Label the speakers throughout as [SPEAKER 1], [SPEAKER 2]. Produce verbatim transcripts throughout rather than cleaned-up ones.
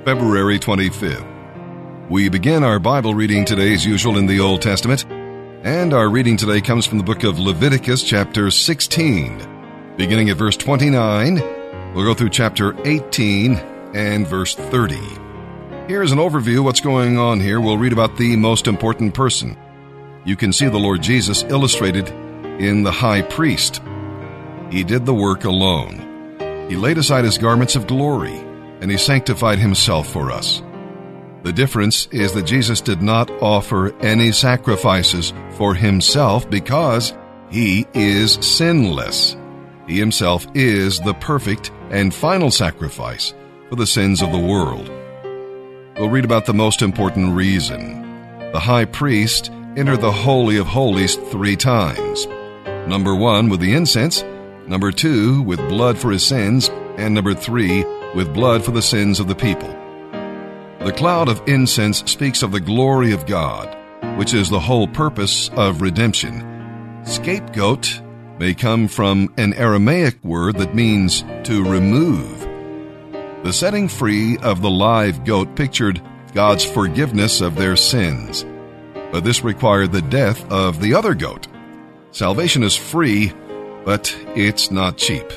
[SPEAKER 1] February twenty-fifth. We begin our Bible reading today as usual in the Old Testament, and our reading today comes from the book of Leviticus chapter sixteen. Beginning at verse twenty-nine, we'll go through chapter eighteen and verse thirty. Here's an overview of what's going on here. We'll read about the most important person. You can see the Lord Jesus illustrated in the high priest. He did the work alone. He laid aside his garments of glory, and he sanctified himself for us. The difference is that Jesus did not offer any sacrifices for himself because he is sinless. He himself is the perfect and final sacrifice for the sins of the world. We'll read about the most important reason. The high priest entered the Holy of Holies three times. Number one, with the incense. Number two, with blood for his sins. And number three, with blood for the sins of the people. The cloud of incense speaks of the glory of God, which is the whole purpose of redemption. Scapegoat may come from an Aramaic word that means to remove. The setting free of the live goat pictured God's forgiveness of their sins, but this required the death of the other goat. Salvation is free, but it's not cheap.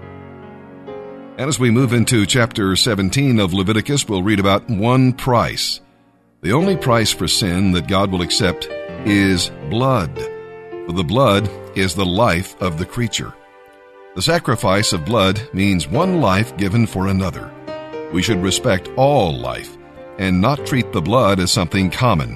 [SPEAKER 1] And as we move into chapter seventeen of Leviticus, we'll read about one price. The only price for sin that God will accept is blood. For the blood is the life of the creature. The sacrifice of blood means one life given for another. We should respect all life and not treat the blood as something common.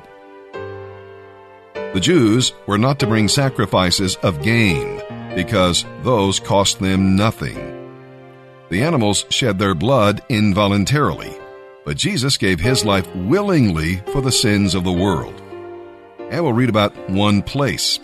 [SPEAKER 1] The Jews were not to bring sacrifices of game because those cost them nothing. The animals shed their blood involuntarily, but Jesus gave his life willingly for the sins of the world. And we'll read about one place.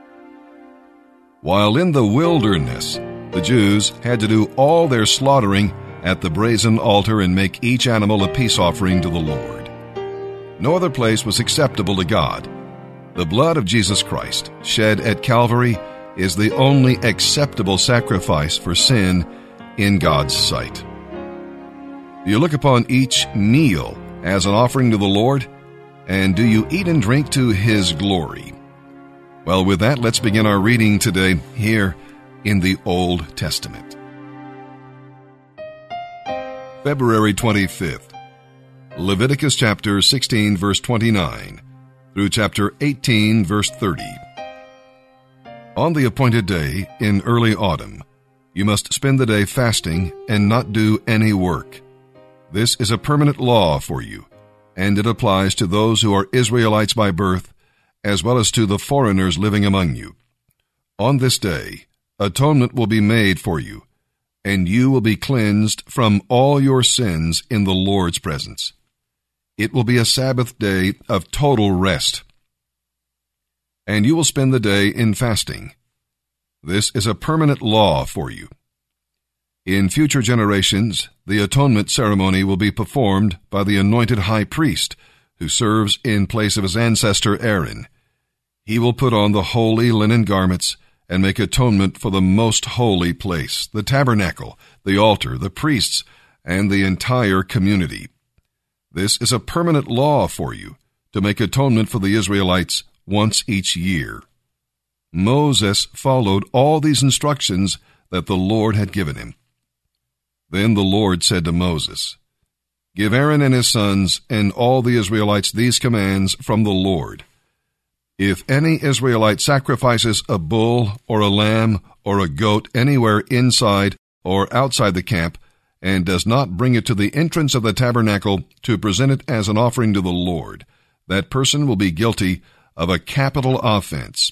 [SPEAKER 1] While in the wilderness, the Jews had to do all their slaughtering at the brazen altar and make each animal a peace offering to the Lord. No other place was acceptable to God. The blood of Jesus Christ, shed at Calvary, is the only acceptable sacrifice for sin in God's sight. Do you look upon each meal as an offering to the Lord? And do you eat and drink to his glory? Well, with that, let's begin our reading today here in the Old Testament. February twenty-fifth. Leviticus chapter sixteen, verse twenty-nine, through chapter eighteen, verse thirty. On the appointed day in early autumn, you must spend the day fasting and not do any work. This is a permanent law for you, and it applies to those who are Israelites by birth, as well as to the foreigners living among you. On this day, atonement will be made for you, and you will be cleansed from all your sins in the Lord's presence. It will be a Sabbath day of total rest, and you will spend the day in fasting. This is a permanent law for you. In future generations, the atonement ceremony will be performed by the anointed high priest, who serves in place of his ancestor Aaron. He will put on the holy linen garments and make atonement for the most holy place, the tabernacle, the altar, the priests, and the entire community. This is a permanent law for you, to make atonement for the Israelites once each year. Moses followed all these instructions that the Lord had given him. Then the Lord said to Moses, "Give Aaron and his sons and all the Israelites these commands from the Lord. If any Israelite sacrifices a bull or a lamb or a goat anywhere inside or outside the camp and does not bring it to the entrance of the tabernacle to present it as an offering to the Lord, that person will be guilty of a capital offense.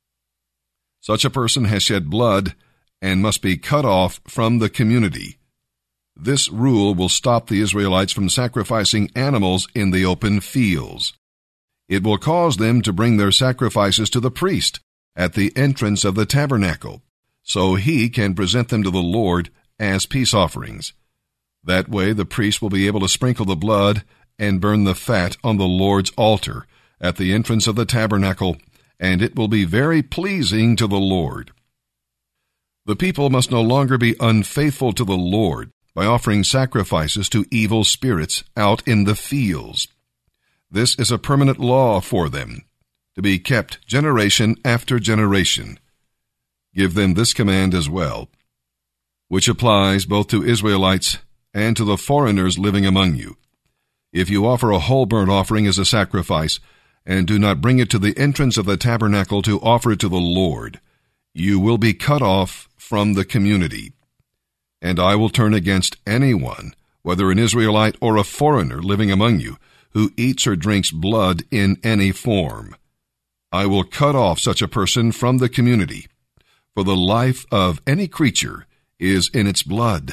[SPEAKER 1] Such a person has shed blood and must be cut off from the community. This rule will stop the Israelites from sacrificing animals in the open fields. It will cause them to bring their sacrifices to the priest at the entrance of the tabernacle, so he can present them to the Lord as peace offerings. That way the priest will be able to sprinkle the blood and burn the fat on the Lord's altar at the entrance of the tabernacle, and it will be very pleasing to the Lord. The people must no longer be unfaithful to the Lord by offering sacrifices to evil spirits out in the fields. This is a permanent law for them, to be kept generation after generation. Give them this command as well, which applies both to Israelites and to the foreigners living among you. If you offer a whole burnt offering as a sacrifice, and do not bring it to the entrance of the tabernacle to offer it to the Lord, you will be cut off from the community. And I will turn against anyone, whether an Israelite or a foreigner living among you, who eats or drinks blood in any form. I will cut off such a person from the community, for the life of any creature is in its blood.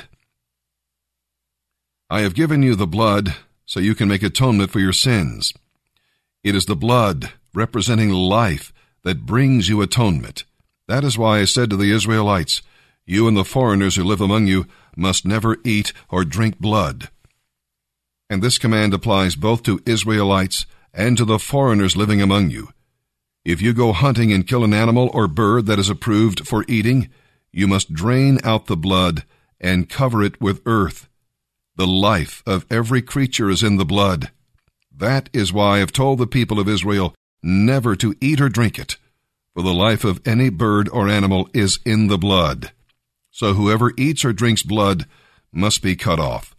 [SPEAKER 1] I have given you the blood so you can make atonement for your sins. It is the blood representing life that brings you atonement. That is why I said to the Israelites, you and the foreigners who live among you must never eat or drink blood. And this command applies both to Israelites and to the foreigners living among you. If you go hunting and kill an animal or bird that is approved for eating, you must drain out the blood and cover it with earth. The life of every creature is in the blood. That is why I have told the people of Israel never to eat or drink it, for the life of any bird or animal is in the blood. So whoever eats or drinks blood must be cut off.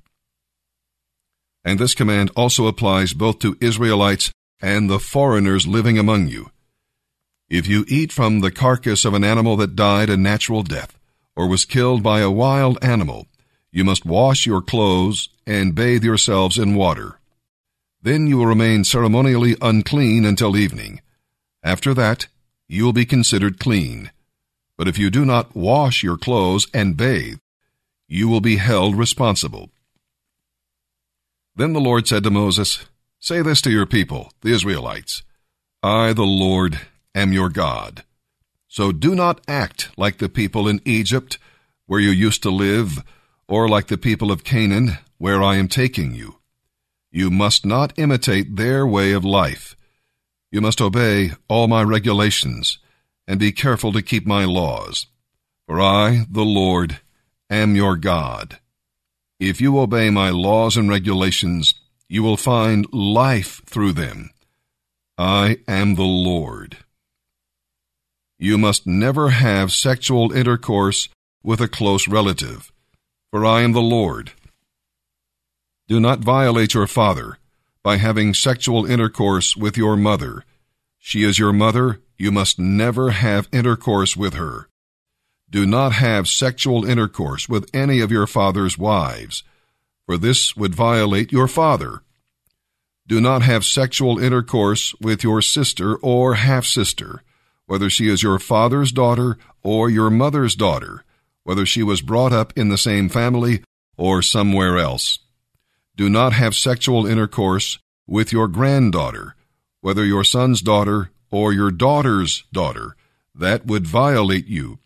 [SPEAKER 1] And this command also applies both to Israelites and the foreigners living among you. If you eat from the carcass of an animal that died a natural death, or was killed by a wild animal, you must wash your clothes and bathe yourselves in water. Then you will remain ceremonially unclean until evening. After that, you will be considered clean. But if you do not wash your clothes and bathe, you will be held responsible. Then the Lord said to Moses, say this to your people, the Israelites, I, the Lord, am your God. So do not act like the people in Egypt, where you used to live, or like the people of Canaan, where I am taking you. You must not imitate their way of life. You must obey all my regulations, and be careful to keep my laws. For I, the Lord, am your God. If you obey my laws and regulations, you will find life through them. I am the Lord. You must never have sexual intercourse with a close relative, for I am the Lord. Do not violate your father by having sexual intercourse with your mother. She is your mother. You must never have intercourse with her. Do not have sexual intercourse with any of your father's wives, for this would violate your father. Do not have sexual intercourse with your sister or half-sister, whether she is your father's daughter or your mother's daughter, whether she was brought up in the same family or somewhere else. Do not have sexual intercourse with your granddaughter, whether your son's daughter or your daughter's daughter. That would violate you.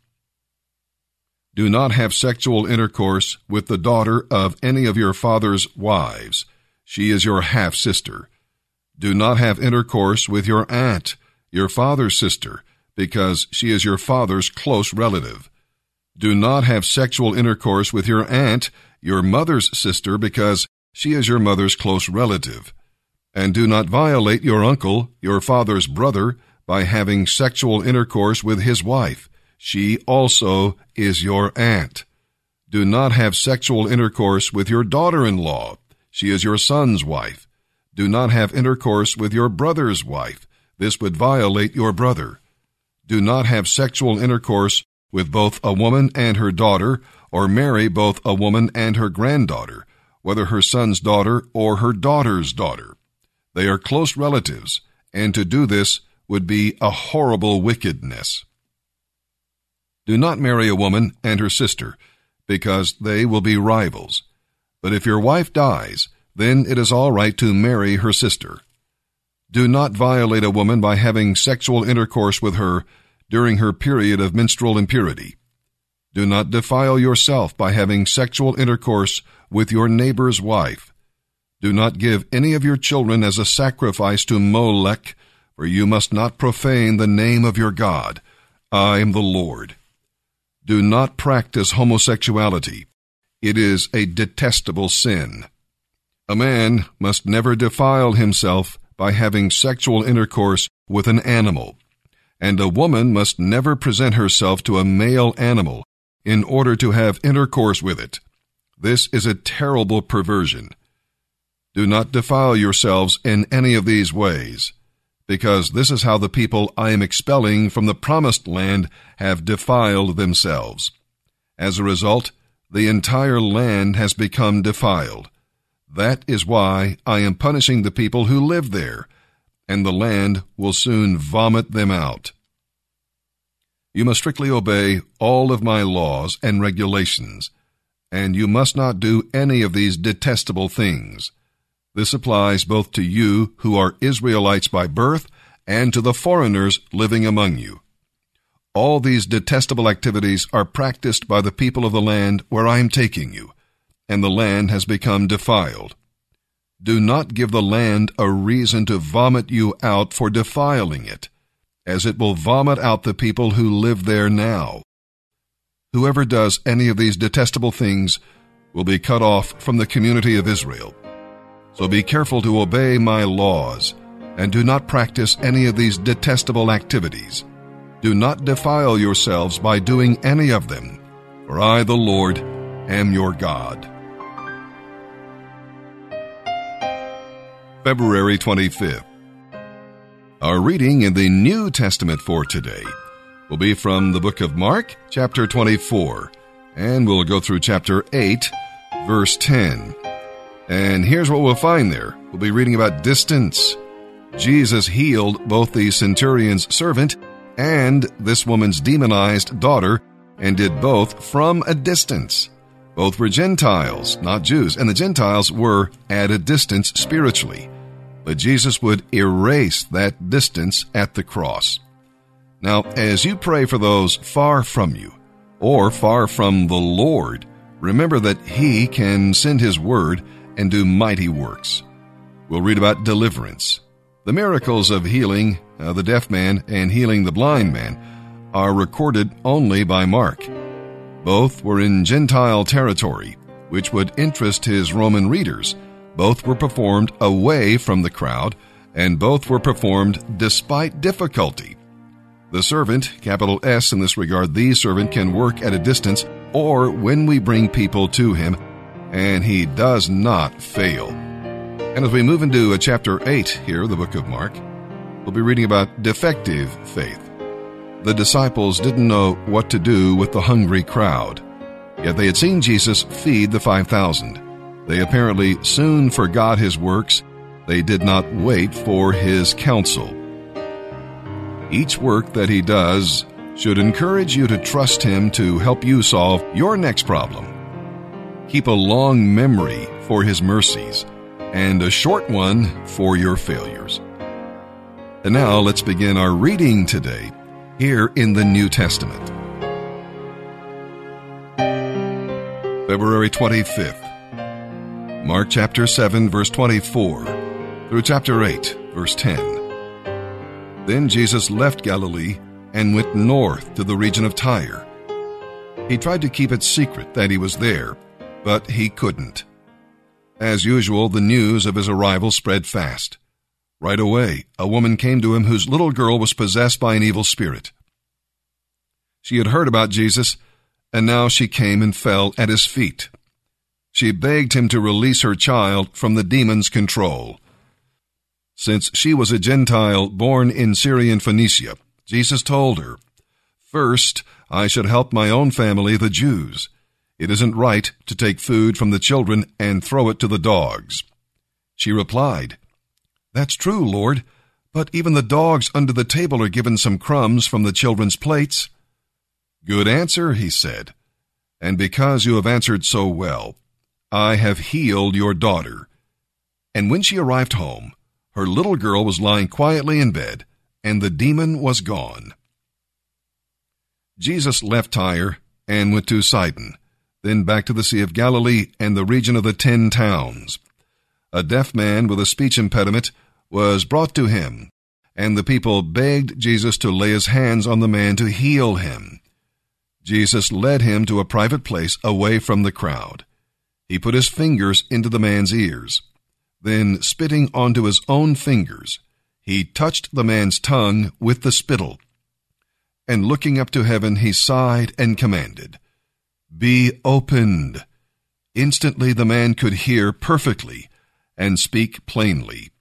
[SPEAKER 1] Do not have sexual intercourse with the daughter of any of your father's wives. She is your half-sister. Do not have intercourse with your aunt, your father's sister, because she is your father's close relative. Do not have sexual intercourse with your aunt, your mother's sister, because she is your mother's close relative. And do not violate your uncle, your father's brother, by having sexual intercourse with his wife. She also is your aunt. Do not have sexual intercourse with your daughter-in-law. She is your son's wife. Do not have intercourse with your brother's wife. This would violate your brother. Do not have sexual intercourse with both a woman and her daughter, or marry both a woman and her granddaughter, whether her son's daughter or her daughter's daughter. They are close relatives, and to do this would be a horrible wickedness. Do not marry a woman and her sister, because they will be rivals. But if your wife dies, then it is all right to marry her sister. Do not violate a woman by having sexual intercourse with her during her period of menstrual impurity. Do not defile yourself by having sexual intercourse with your neighbor's wife. Do not give any of your children as a sacrifice to Molech, for you must not profane the name of your God. I am the Lord. Do not practice homosexuality. It is a detestable sin. A man must never defile himself by having sexual intercourse with an animal, and a woman must never present herself to a male animal in order to have intercourse with it. This is a terrible perversion. Do not defile yourselves in any of these ways, because this is how the people I am expelling from the promised land have defiled themselves. As a result, the entire land has become defiled. That is why I am punishing the people who live there, and the land will soon vomit them out. You must strictly obey all of my laws and regulations, and you must not do any of these detestable things. This applies both to you who are Israelites by birth and to the foreigners living among you. All these detestable activities are practiced by the people of the land where I am taking you, and the land has become defiled. Do not give the land a reason to vomit you out for defiling it, as it will vomit out the people who live there now. Whoever does any of these detestable things will be cut off from the community of Israel. So be careful to obey my laws, and do not practice any of these detestable activities. Do not defile yourselves by doing any of them, for I, the Lord, am your God. February twenty-fifth. Our reading in the New Testament for today will be from the book of Mark, chapter twenty-four, and we'll go through chapter eight, verse ten. And here's what we'll find there. We'll be reading about distance. Jesus healed both the centurion's servant and this woman's demonized daughter, and did both from a distance. Both were Gentiles, not Jews, and the Gentiles were at a distance spiritually. But Jesus would erase that distance at the cross. Now, as you pray for those far from you, or far from the Lord, remember that He can send His word and do mighty works. We'll read about deliverance. The miracles of healing uh, the deaf man and healing the blind man are recorded only by Mark. Both were in Gentile territory, which would interest his Roman readers. Both were performed away from the crowd, and both were performed despite difficulty. The servant, capital S in this regard, the servant can work at a distance or when we bring people to him, and he does not fail. And as we move into chapter eight here, the book of Mark, we'll be reading about defective faith. The disciples didn't know what to do with the hungry crowd, yet they had seen Jesus feed the five thousand. They apparently soon forgot his works. They did not wait for his counsel. Each work that he does should encourage you to trust him to help you solve your next problem. Keep a long memory for his mercies and a short one for your failures. And now let's begin our reading today here in the New Testament. February twenty-fifth. Mark chapter seven, verse twenty-four through chapter eight, verse ten. Then Jesus left Galilee and went north to the region of Tyre. He tried to keep it secret that he was there, but he couldn't. As usual, the news of his arrival spread fast. Right away, a woman came to him whose little girl was possessed by an evil spirit. She had heard about Jesus, and now she came and fell at his feet. She begged him to release her child from the demon's control. Since she was a Gentile born in Syrian Phoenicia, Jesus told her, "First, I should help my own family, the Jews. It isn't right to take food from the children and throw it to the dogs." She replied, "That's true, Lord, but even the dogs under the table are given some crumbs from the children's plates." "Good answer," he said, "and because you have answered so well, I have healed your daughter." And when she arrived home, her little girl was lying quietly in bed, and the demon was gone. Jesus left Tyre and went to Sidon, then back to the Sea of Galilee and the region of the Ten Towns. A deaf man with a speech impediment was brought to him, and the people begged Jesus to lay his hands on the man to heal him. Jesus led him to a private place away from the crowd. He put his fingers into the man's ears. Then, spitting onto his own fingers, he touched the man's tongue with the spittle. And looking up to heaven, he sighed and commanded, "Be opened." Instantly the man could hear perfectly and speak plainly.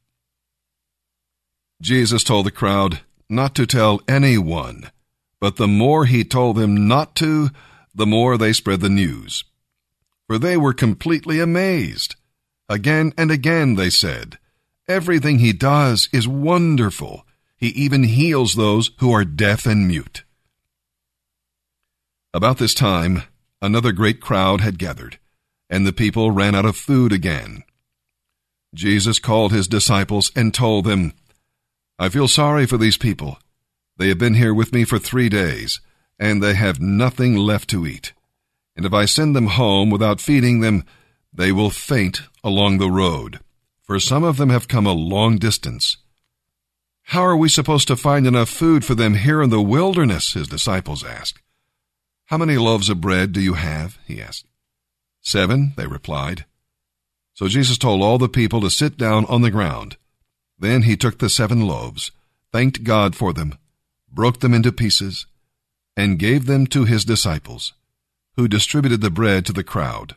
[SPEAKER 1] Jesus told the crowd not to tell anyone, but the more he told them not to, the more they spread the news. For they were completely amazed. Again and again they said, "Everything he does is wonderful. He even heals those who are deaf and mute." About this time, another great crowd had gathered, and the people ran out of food again. Jesus called his disciples and told them, "I feel sorry for these people. They have been here with me for three days, and they have nothing left to eat. And if I send them home without feeding them, they will faint along the road, for some of them have come a long distance." "How are we supposed to find enough food for them here in the wilderness?" his disciples asked. "How many loaves of bread do you have?" he asked. "Seven," they replied. So Jesus told all the people to sit down on the ground. Then he took the seven loaves, thanked God for them, broke them into pieces, and gave them to his disciples, who distributed the bread to the crowd.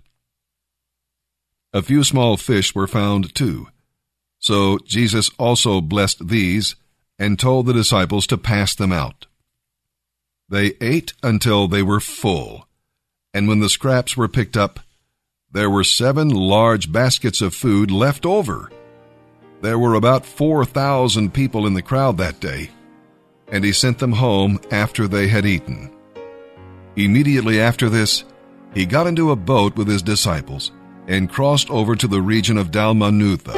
[SPEAKER 1] A few small fish were found too. So Jesus also blessed these and told the disciples to pass them out. They ate until they were full, and when the scraps were picked up, there were seven large baskets of food left over. There were about four thousand people in the crowd that day, and he sent them home after they had eaten. Immediately after this, he got into a boat with his disciples and crossed over to the region of Dalmanutha.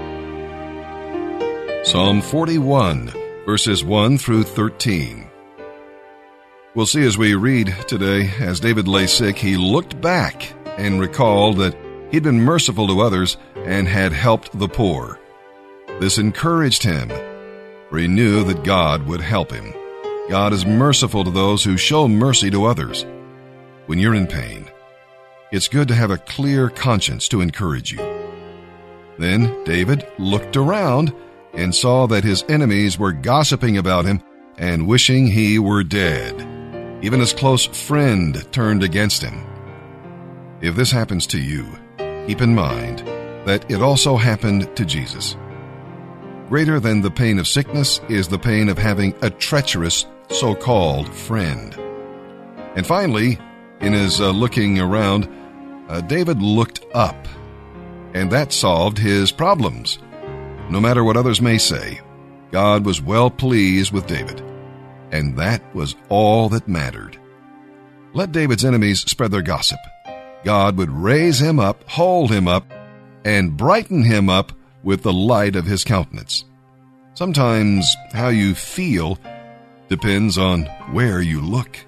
[SPEAKER 1] Psalm forty-one, verses one through thirteen. We'll see as we read today, as David lay sick, he looked back and recalled that he'd been merciful to others and had helped the poor. This encouraged him, for he knew that God would help him. God is merciful to those who show mercy to others. When you're in pain, it's good to have a clear conscience to encourage you. Then David looked around and saw that his enemies were gossiping about him and wishing he were dead. Even his close friend turned against him. If this happens to you, keep in mind that it also happened to Jesus. Greater than the pain of sickness is the pain of having a treacherous so-called friend. And finally, in his uh, looking around, uh, David looked up, and that solved his problems. No matter what others may say, God was well pleased with David, and that was all that mattered. Let David's enemies spread their gossip. God would raise him up, hold him up, and brighten him up with the light of his countenance. Sometimes how you feel depends on where you look.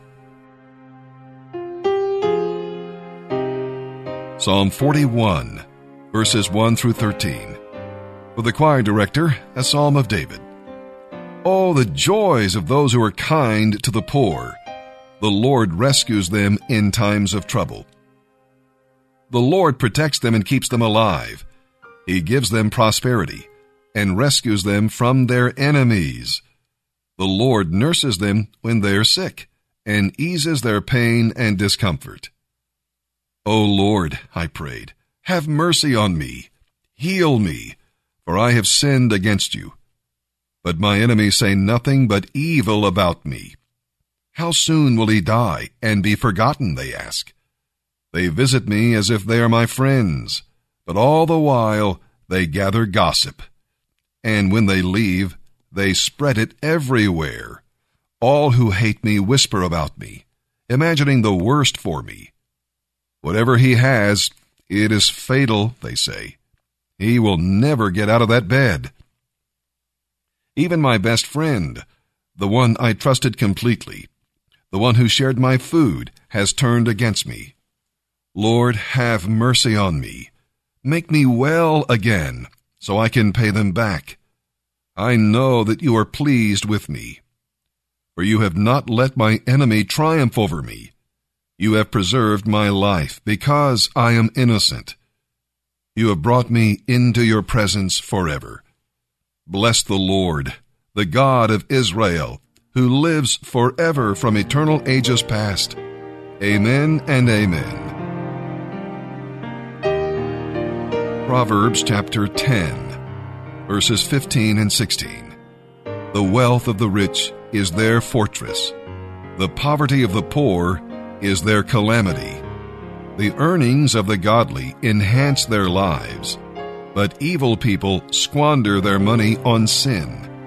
[SPEAKER 1] Psalm forty-one, verses one through thirteen. For the choir director, a psalm of David. Oh, the joys of those who are kind to the poor. The Lord rescues them in times of trouble. The Lord protects them and keeps them alive. He gives them prosperity and rescues them from their enemies. The Lord nurses them when they are sick and eases their pain and discomfort. O Lord, I prayed, have mercy on me. Heal me, for I have sinned against you. But my enemies say nothing but evil about me. How soon will he die and be forgotten, they ask. They visit me as if they are my friends, but all the while they gather gossip. And when they leave, they spread it everywhere. All who hate me whisper about me, imagining the worst for me. Whatever he has, it is fatal, they say. He will never get out of that bed. Even my best friend, the one I trusted completely, the one who shared my food, has turned against me. Lord, have mercy on me. Make me well again, so I can pay them back. I know that you are pleased with me. For you have not let my enemy triumph over me. You have preserved my life because I am innocent. You have brought me into your presence forever. Bless the Lord, the God of Israel, who lives forever from eternal ages past. Amen and amen. Proverbs chapter ten, verses fifteen and sixteen. The wealth of the rich is their fortress. The poverty of the poor is their calamity. The earnings of the godly enhance their lives, but evil people squander their money on sin.